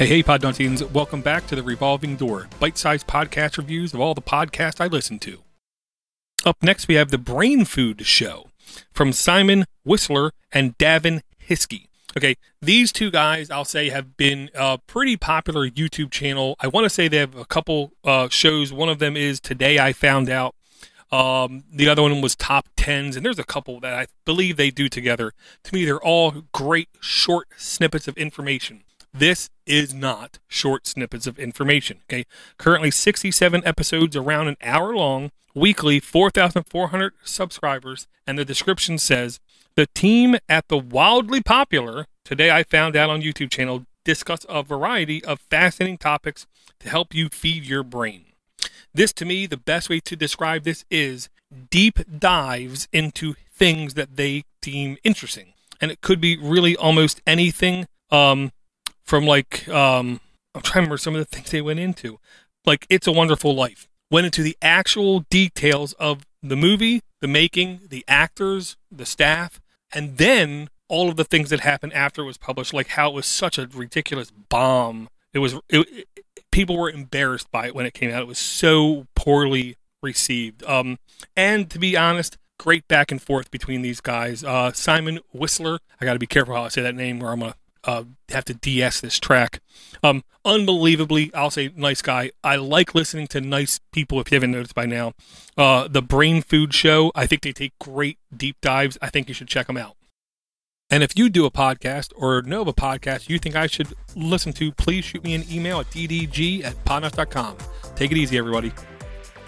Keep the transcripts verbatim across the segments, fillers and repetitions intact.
Hey, hey, Podnutsians. Welcome back to the Revolving Door, bite-sized podcast reviews of all the podcasts I listen to. Up next, we have the Brain Food Show from Simon Whistler and Davin Hiskey. Okay, these two guys, I'll say, have been a pretty popular YouTube channel. I want to say they have a couple uh, shows. One of them is Today I Found Out. Um, the other one was Top Tens, and there's a couple that I believe they do together. To me, they're all great short snippets of information. This is not short snippets of information, okay? Currently sixty-seven episodes, around an hour long, weekly, four thousand four hundred subscribers, and the description says, the team at the wildly popular Today I Found Out on YouTube channel discuss a variety of fascinating topics to help you feed your brain. This, to me, the best way to describe this is deep dives into things that they deem interesting. And it could be really almost anything, um, from like, um, I'm trying to remember some of the things they went into. Like It's a Wonderful Life. Went into the actual details of the movie, the making, the actors, the staff, and then all of the things that happened after it was published, like how it was such a ridiculous bomb. It was, it, it, people were embarrassed by it when it came out. It was so poorly received. Um, and to be honest, great back and forth between these guys. Uh, Simon Whistler, I got to be careful how I say that name, or I'm going to uh, have to D S this track. Um, unbelievably, I'll say nice guy. I like listening to nice people, if you haven't noticed by now. Uh, the Brain Food Show, I think they take great deep dives. I think you should check them out. And if you do a podcast or know of a podcast you think I should listen to, please shoot me an email at d d g at podnuts dot com. Take it easy, everybody.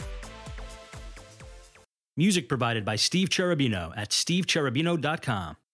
Music provided by Steve Cherubino at steve cherubino dot com.